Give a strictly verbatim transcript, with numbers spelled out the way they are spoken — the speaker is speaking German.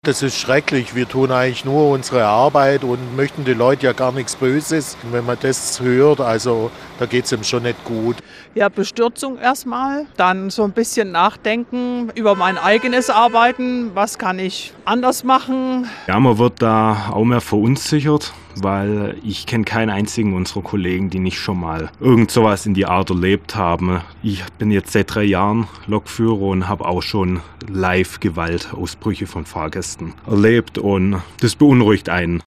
Das ist schrecklich. Wir tun eigentlich nur unsere Arbeit und möchten den Leuten ja gar nichts Böses. Und wenn man das hört, also da geht es ihm schon nicht gut. Ja, Bestürzung erstmal, dann so ein bisschen nachdenken über mein eigenes Arbeiten. Was kann ich anders machen? Ja, man wird da auch mehr verunsichert, weil ich kenne keinen einzigen unserer Kollegen, die nicht schon mal irgend sowas in die Art erlebt haben. Ich bin jetzt seit drei Jahren Lokführer und habe auch schon live Gewaltausbrüche von Fahrgästen erlebt und das beunruhigt einen.